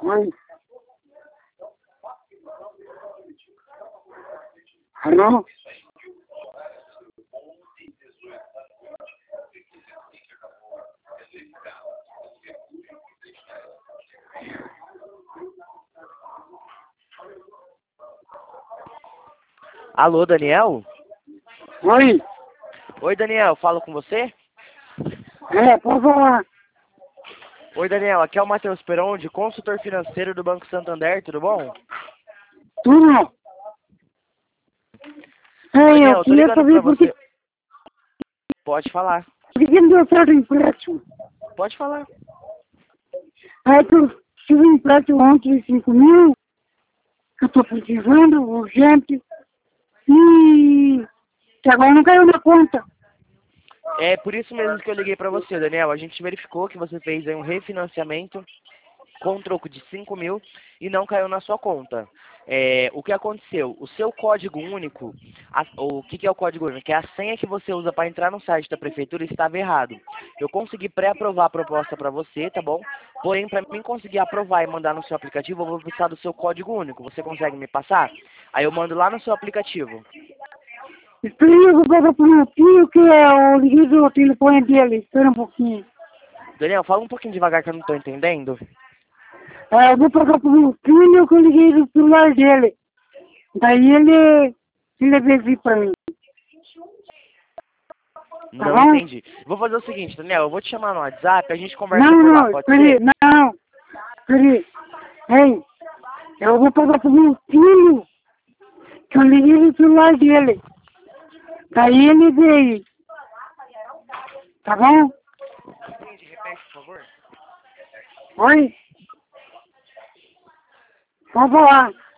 Oi. Alô? Alô, Daniel? Oi. Oi, Daniel, falo com você? Pode falar. Oi, Daniel, aqui é o Matheus Peronde, consultor financeiro do Banco Santander, tudo bom? Tudo? Daniel, Eu eu tô queria ligando pra saber por que você. Pode falar, não deu certo o empréstimo. pode falar. Que eu tive um empréstimo ontem de 5 mil, que eu tô precisando, urgente, e que agora não caiu na conta. É por isso mesmo que eu liguei pra você, Daniel. A gente verificou que você fez aí um refinanciamento com um troco de 5 mil e não caiu na sua conta. O que aconteceu? O seu código único, o que é o código único? Que é a senha que você usa para entrar no site da prefeitura estava errado. Eu consegui pré-aprovar a proposta para você, tá bom? Porém, para mim conseguir aprovar e mandar no seu aplicativo, eu vou precisar do seu código único. Você consegue me passar? Aí eu mando lá no seu aplicativo. Espera aí, eu vou pegar pro meu filho, que é o liguei do telefone dele. Espera um pouquinho. Daniel, fala um pouquinho devagar que eu não estou entendendo. Eu vou pegar pro meu filho, que eu liguei do celular dele. Daí ele veio vir pra mim. Tá Não bom? entendi. Vou fazer o seguinte, Daniel, eu vou te chamar no WhatsApp, a gente conversa Não, por lá, não, pode espera aí, ser? não. Espera aí. Ei, eu vou pegar pro meu filho, que eu liguei no celular dele. Daí ele veio. Tá bom? Entendi, repete, por favor. Oi? Pode falar.